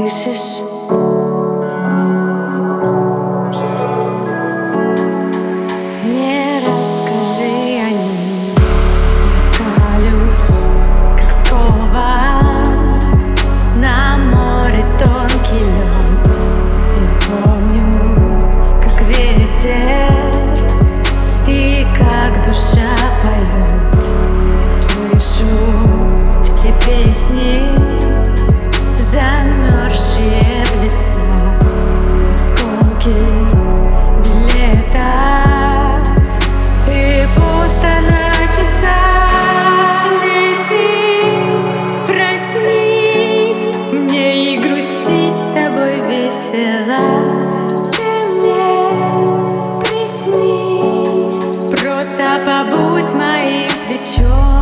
слышишь? Мне расскажи о ней. Я скалюсь, как скован, на море тонкий лед. Я помню, как ветер и как душа поет. Я слышу все песни, замерзшие в леса, осколки билетов, и пусто на часах. Лети, проснись, мне и грустить с тобой весело. Ты мне приснись, просто побудь моим плечом.